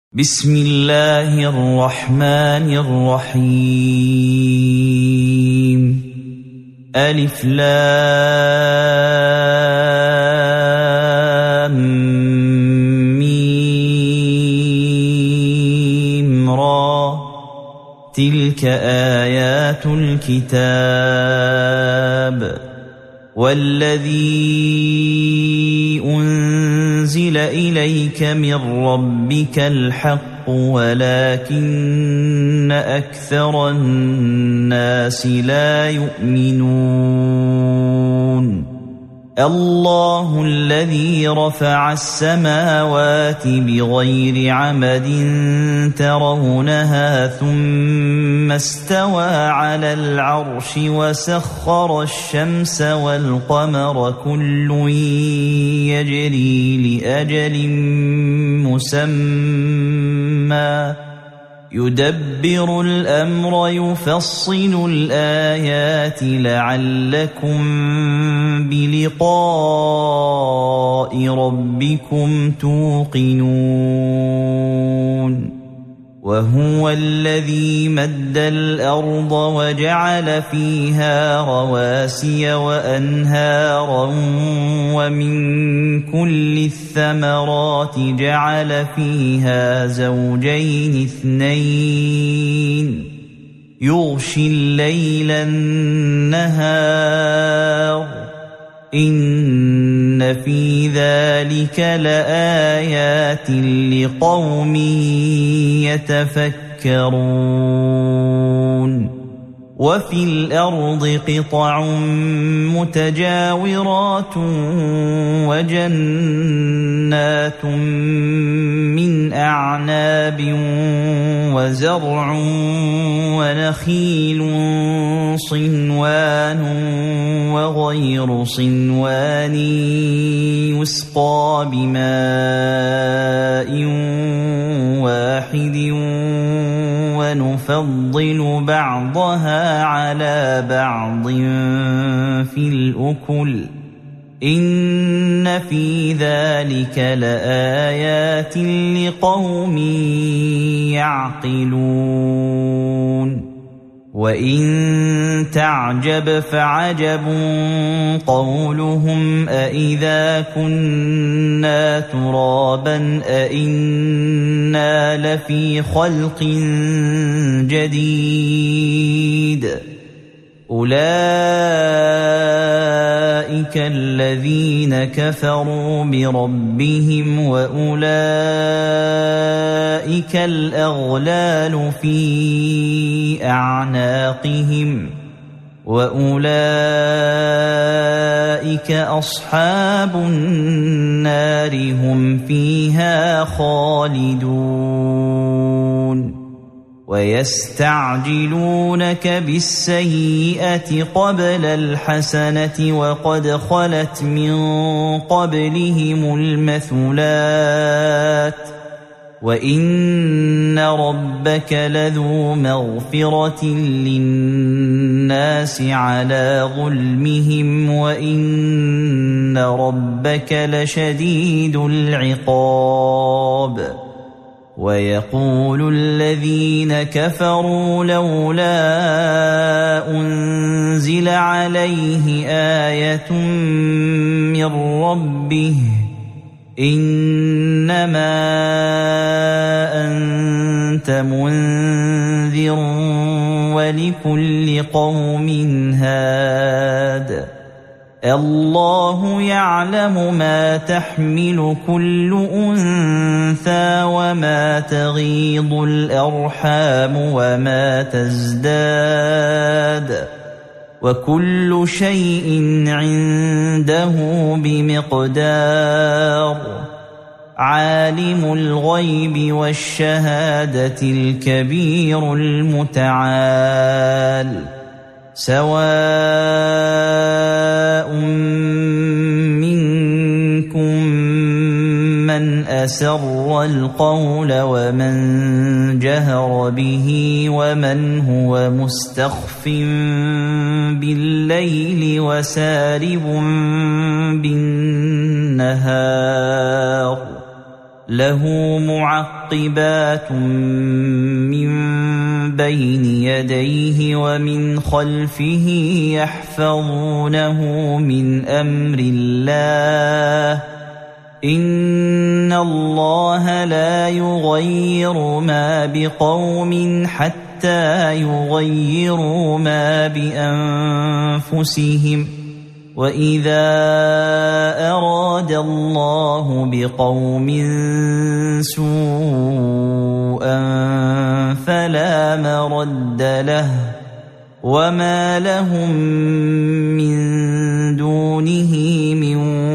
بسم الله الرحمن الرحيم ألف لام ميم را تلك آيات الكتاب والذي أنزل إليك من ربك الحق ولكن أكثر الناس لا يؤمنون الله الذي رفع السماوات بغير عمد ترونها ثم استوى على العرش وسخر الشمس والقمر كل يجري لأجل مسمى يدبر الأمر يفصل الآيات لعلكم بلقاء ربكم توقنون وهو الذي مد الأرض وجعل فيها رواسي وأنهارا ومن كل الثمرات جعل فيها زوجين اثنين يغشي الليل النهار إن في ذلك لآيات لقوم يتفكرون وفي الأرض قطع متجاورات وجنات من أعناب وزرع ونخيل صنوان وغير صنوان يسقى بماء واحد ونفضل بعضها على بعض في الأكل إن في ذلك لآيات لقوم يعقلون وإن تعجب فعجب قولهم أإذا كنا ترابا أإنا لفي خلق جديد أولئك الذين كفروا بربهم وأولئك الأغلال في أعناقهم وأولئك أصحاب النار هم فيها خالدون ويستعجلونك بالسيئة قبل الحسنة وقد خلت من قبلهم المثلات وإن ربك لذو مغفرة للناس على ظلمهم وإن ربك لشديد العقاب ويقول الذين كفروا لولا أنزل عليه آية من ربه إنما أنت منذر ولكل قوم هاد الله يعلم ما تحمل كل أنثى وما تغيض الأرحام وما تزداد وكل شيء عنده بمقدار عالم الغيب والشهادة الكبير المتعال سواء منكم من أسر القول ومن جهر به ومن هو مستخف بالليل وسارب بالنهار له معقبات من بين يديه ومن خلفه يحفظونه من أمر الله إن الله لا يغير ما بقوم حتى يغيروا ما بأنفسهم وإذا أراد الله بقوم سوءا فلا مرد له وما لهم من دونه من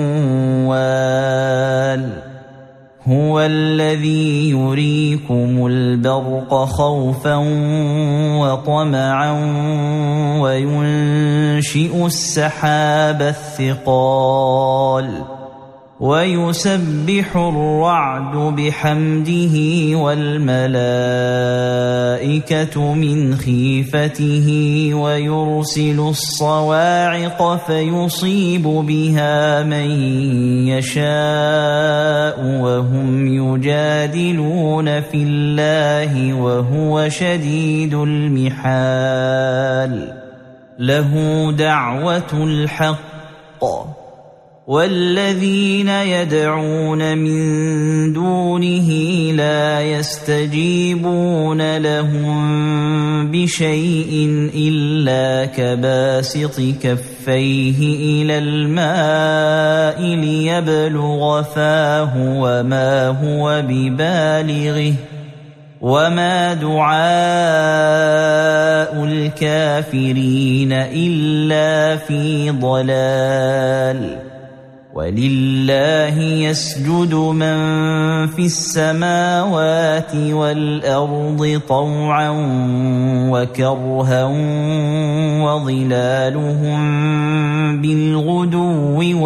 وال هو الذي يريكم البرق خوفا وطمعا وينشئ السحاب الثقال ويسبح الرعد بحمده والملائكة من خيفته ويرسل الصواعق فيصيب بها من يشاء وهم يجادلون في الله وهو شديد المحال له دعوة الحق والذين يدعون من دونه لا يستجيبون لهم بشيء إلا كباسط كفيه إلى الماء ليبلغ فاه وما هو ببالغه وما دعاء الكافرين إلا في ضلال ولله يسجد من في السماوات والأرض طوعا وكرها وظلالهم بالغدو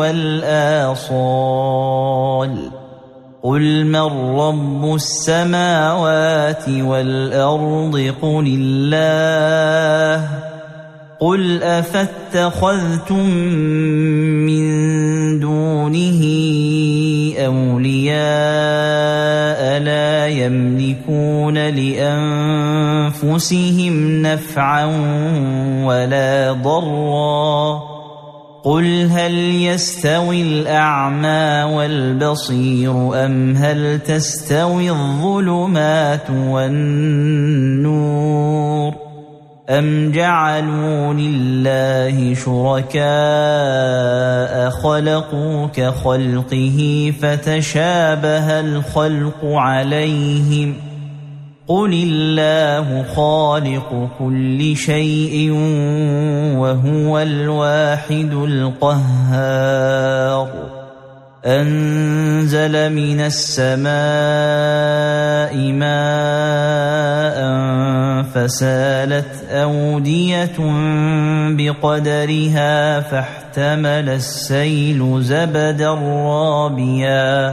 والآصال قل من رب السماوات والأرض قل الله قل أفاتخذتم من دونه أولياء لا يملكون لأنفسهم نفعا ولا ضرا قل هل يستوي الأعمى والبصير أم هل تستوي الظلمات والنور أم جعلوا لله شركاء خلقوا كخلقه فتشابه الخلق عليهم قل الله خالق كل شيء وهو الواحد القهار أنزل من السماء ماء فسالت أودية بقدرها فاحتمل السيل زبدا رابيا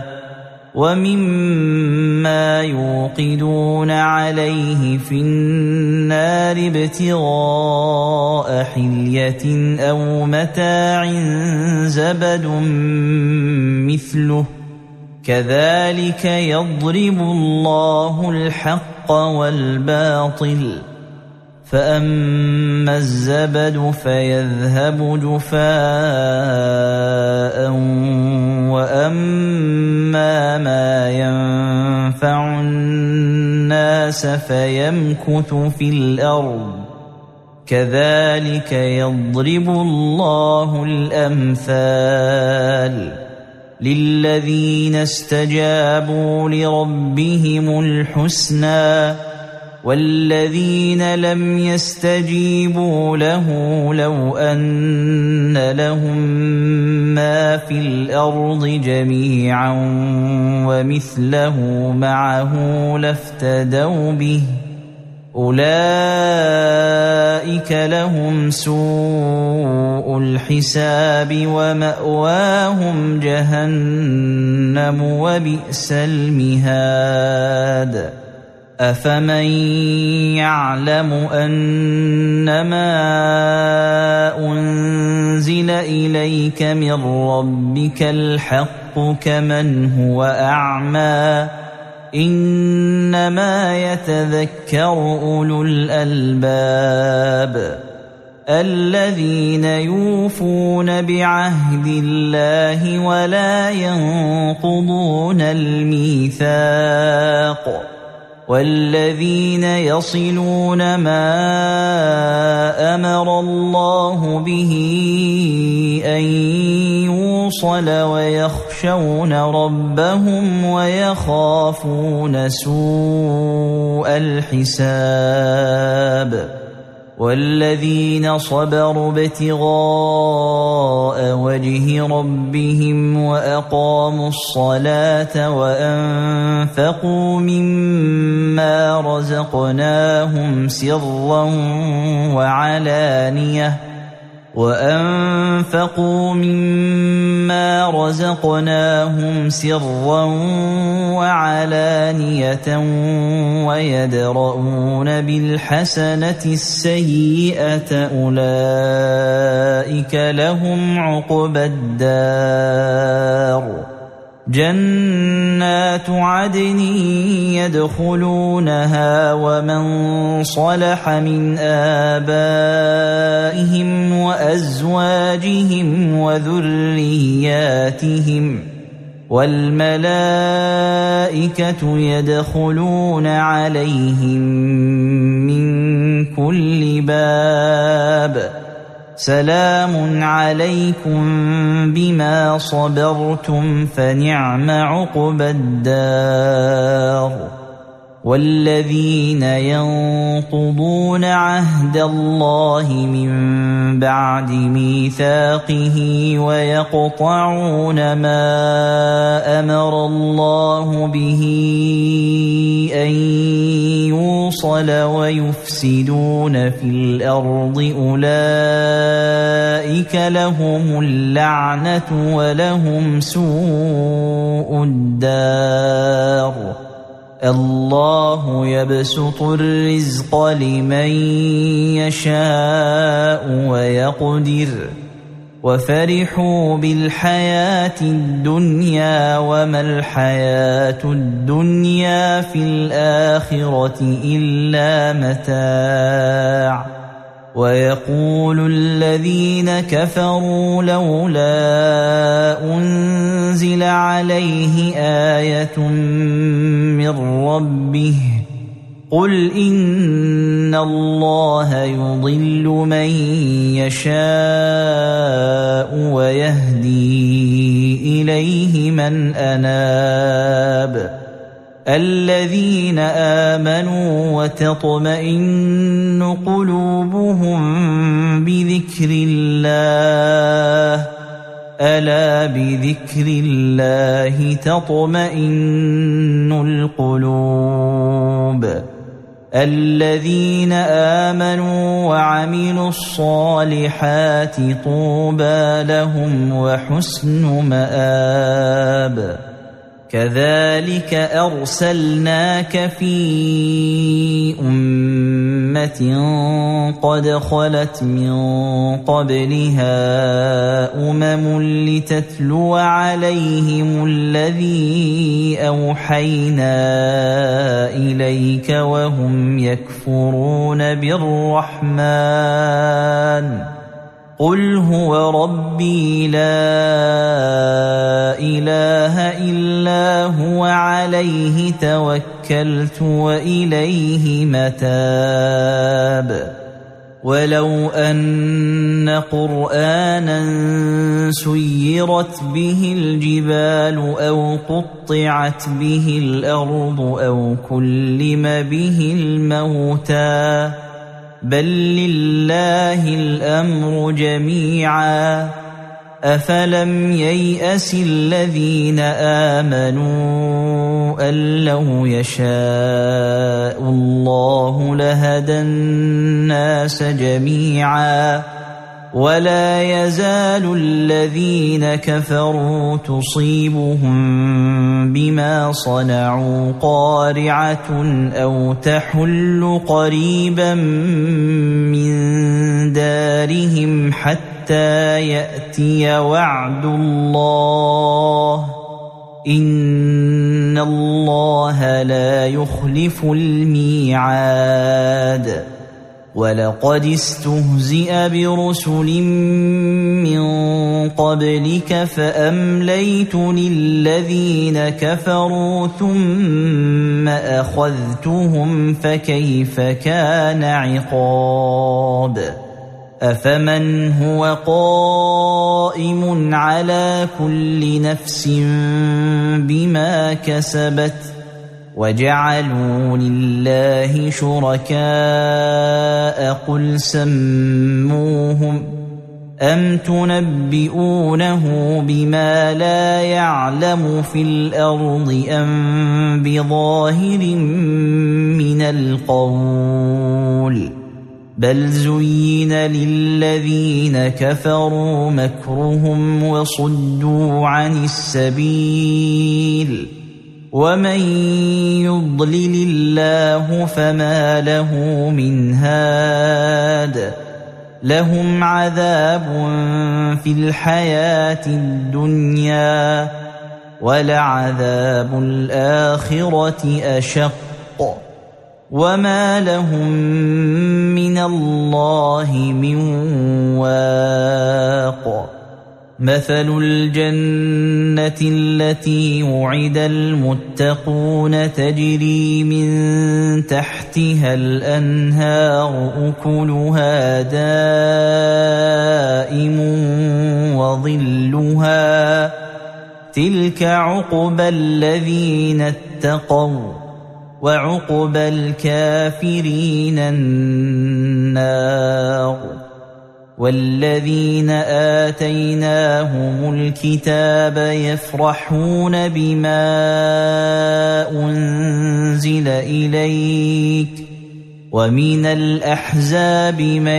ومما يوقدون عليه في النار ابتغاء حلية أو متاع زبد مثله كذلك يضرب الله الحق والباطل فأما الزبد فيذهب جفاء وأما ما ينفع الناس فيمكث في الأرض كذلك يضرب الله الأمثال للذين استجابوا لربهم الحسنى والذين لم يستجيبوا له لو أن لهم ما في الأرض جميعا ومثله معه لافتدوا به أولئك لهم سوء الحساب ومأواهم جهنم وبئس المهاد أفمن يعلم أنما أنزل إليك من ربك الحق الحق كمن هو أعمى إنما يتذكر أولو الألباب الذين يوفون بعهد الله ولا ينقضون الميثاق والذين يصلون ما أمر الله به أن يوصل ويخشون ربهم ويخافون سوء الحساب والذين صبروا ابتغاء وجه ربهم وأقاموا الصلاة وأنفقوا مما رزقناهم سرا وعلانية ويدرؤون بالحسنة السيئة أولئك لهم عقبى الدار جنات عدن يدخلونها ومن صلح من آبائهم وأزواجهم وذرياتهم والملائكة يدخلون عليهم من كل باب سلام عليكم بما صبرتم فنعم عقبى الدار والذين ينقضون عهد الله من بعد ميثاقه ويقطعون ما أمر الله به أن يوصل ويفسدون في الأرض أولئك لهم اللعنة ولهم سوء الدار الله يبسط الرزق لمن يشاء ويقدر وفرحوا بالحياة الدنيا وما الحياة الدنيا في الآخرة إلا متاع ويقول الذين كفروا لولا أنزل عليه آية من ربه قل إن الله يضل من يشاء ويهدي إليه من أناب الذين آمنوا وتطمئن قلوبهم بذكر الله ألا بذكر الله تطمئن القلوب الذين آمنوا وعملوا الصالحات طوبى لهم وحسن مآب كذلك أرسلناك في أمة قد خلت من قبلها لتتلو عليهم الذي أوحينا إليك وهم يكفرون بالرحمن قل هو ربي لا إله إلا هو عليه توكلت وإليه متاب ولو أن قرآنا سيرت به الجبال أو قطعت به الأرض أو كلم به الموتى بل لله الأمر جميعا أفلم ييأس الذين آمنوا أن لو يشاء الله لهدى الناس جميعا ولا يزال الذين كفروا تصيبهم بما صنعوا قارعة أو تحل قريبا من دارهم حتى يأتي وعد الله إن الله لا يخلف الميعاد ولقد استهزئ برسل من قبلك فأمليت للذين كفروا ثم أخذتهم فكيف كان عقاب أفمن هو قائم على كل نفس بما كسبت وجعلوا لله شركاء قل سموهم أم تنبئونه بما لا يعلم في الأرض أم بظاهر من القول بل زين للذين كفروا مكرهم وصدوا عن السبيل ومن يضلل الله فما له من هاد لهم عذاب في الحياة الدنيا ولعذاب الآخرة أشق وما لهم من الله من واق مثل الجنة التي وعد المتقون تجري من تحتها الأنهار أكلها دائم وظلها تلك عقبى الذين اتقوا وعقبى الكافرين النار والذين آتيناهم الكتاب يفرحون بما أنزل إليك ومن الأحزاب من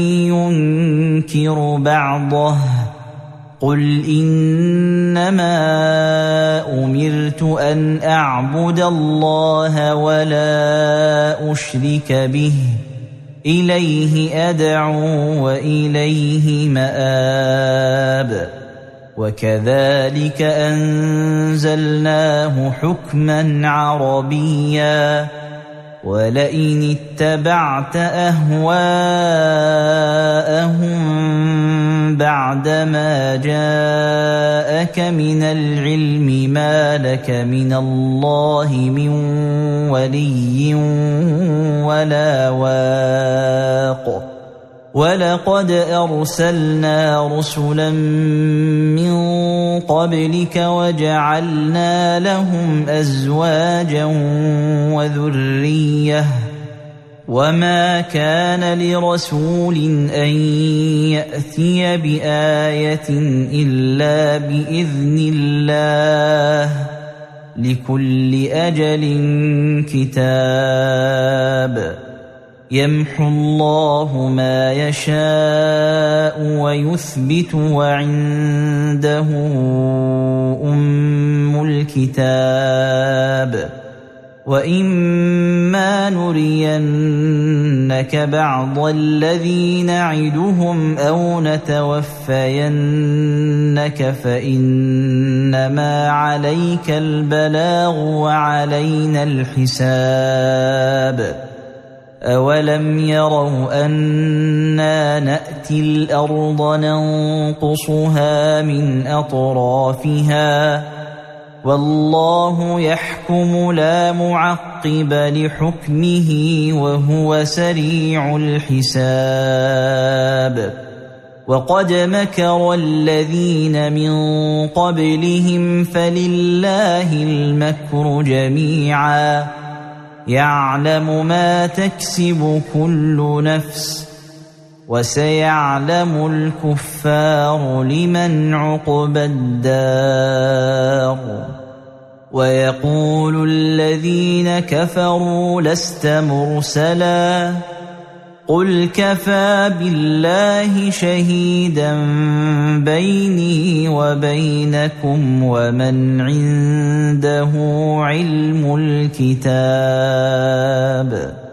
ينكر بعضه قل إنما أمرت أن أعبد الله ولا أشرك به إليه أدعو وإليه مآب وكذلك أنزلناه حكما عربيا ولئن اتبعت أهواءهم بعدما جاءك من العلم ما لك من الله من ولي ولا واق ولقد أرسلنا رسلا من قبلك وجعلنا لهم أزواجا وذرية وما كان لرسول أن يأتي بآية إلا بإذن الله لكل أجل كتاب يمحو الله ما يشاء ويثبت وعنده أم الكتاب وإما نرينك بعض الذي نعدهم أو نتوفينك فإنما عليك البلاغ وعلينا الحساب أولم يروا أنا نأتي الأرض ننقصها من أطرافها والله يحكم لا معقب لحكمه وهو سريع الحساب وقد مكر الذين من قبلهم فلله المكر جميعا يعلم ما تكسب كل نفس وسيعلم الكفار لمن عقبى الدار ويقول الذين كفروا لست مرسلا قل كفى بالله شهيدا بيني وبينكم ومن عنده علم الكتاب